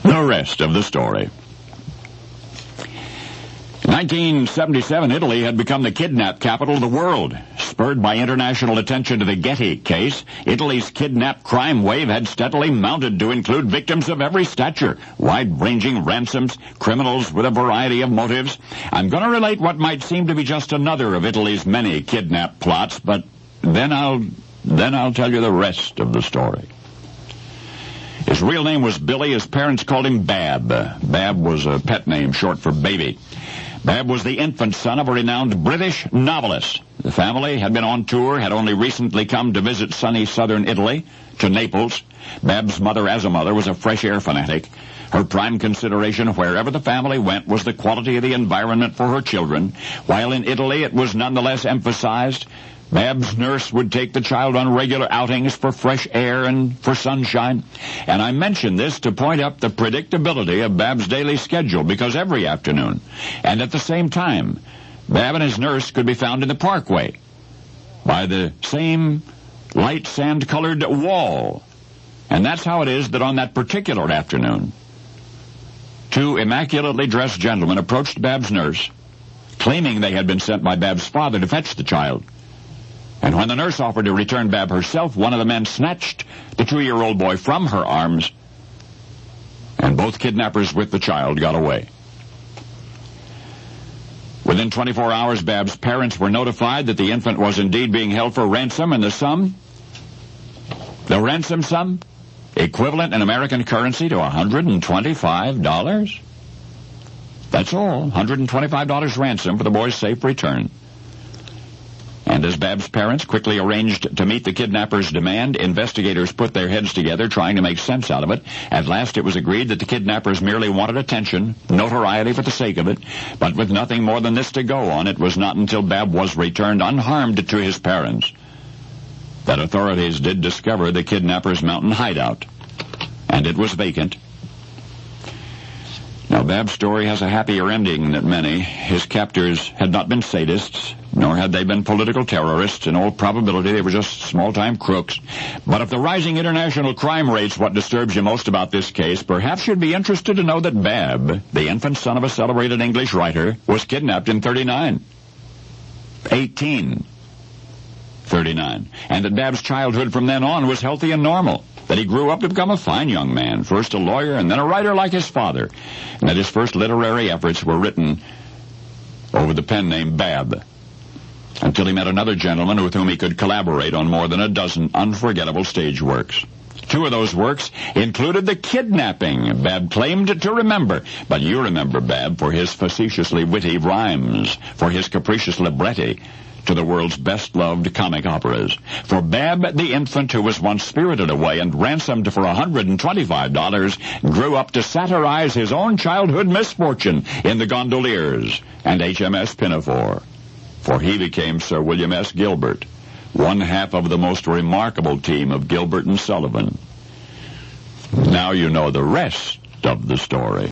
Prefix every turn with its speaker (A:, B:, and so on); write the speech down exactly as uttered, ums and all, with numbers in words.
A: The rest of the story. In nineteen seventy-seven, Italy had become the kidnap capital of the world. Spurred by international attention to the Getty case, Italy's kidnap crime wave had steadily mounted to include victims of every stature, wide-ranging ransoms, criminals with a variety of motives. I'm going to relate what might seem to be just another of Italy's many kidnap plots, but then I'll, then I'll tell you the rest of the story. His real name was Billy. His parents called him Bab. Bab was a pet name, short for baby. Bab was the infant son of a renowned British novelist. The family had been on tour, had only recently come to visit sunny southern Italy, to Naples. Bab's mother, as a mother, was a fresh air fanatic. Her prime consideration wherever the family went was the quality of the environment for her children. While in Italy it was nonetheless emphasized, Bab's nurse would take the child on regular outings for fresh air and for sunshine. And I mention this to point up the predictability of Bab's daily schedule, because every afternoon, and at the same time, Bab and his nurse could be found in the parkway by the same light sand-colored wall. And that's how it is that on that particular afternoon, two immaculately dressed gentlemen approached Bab's nurse, claiming they had been sent by Bab's father to fetch the child. And when the nurse offered to return Bab herself, one of the men snatched the two-year-old boy from her arms, and both kidnappers with the child got away. Within twenty-four hours, Bab's parents were notified that the infant was indeed being held for ransom, and the sum, the ransom sum, equivalent in American currency to one hundred twenty-five dollars. That's all, one hundred twenty-five dollars ransom for the boy's safe return. And as Bab's parents quickly arranged to meet the kidnappers' demand, investigators put their heads together trying to make sense out of it. At last it was agreed that the kidnappers merely wanted attention, notoriety for the sake of it, but with nothing more than this to go on, it was not until Bab was returned unharmed to his parents that authorities did discover the kidnappers' mountain hideout, and it was vacant. Now, Bab's story has a happier ending than many. His captors had not been sadists, nor had they been political terrorists. In all probability, they were just small-time crooks. But if the rising international crime rate's what disturbs you most about this case, perhaps you'd be interested to know that Bab, the infant son of a celebrated English writer, was kidnapped in thirty-nine. eighteen thirty-nine. And that Bab's childhood from then on was healthy and normal. That he grew up to become a fine young man, first a lawyer and then a writer like his father, and that his first literary efforts were written over the pen name Bab, until he met another gentleman with whom he could collaborate on more than a dozen unforgettable stage works. Two of those works included the kidnapping Bab claimed to remember, but you remember Bab for his facetiously witty rhymes, for his capricious libretti to the world's best-loved comic operas. For Bab, the infant who was once spirited away and ransomed for one hundred twenty-five dollars, grew up to satirize his own childhood misfortune in The Gondoliers and H M S Pinafore. For he became Sir William S. Gilbert, one half of the most remarkable team of Gilbert and Sullivan. Now you know the rest of the story.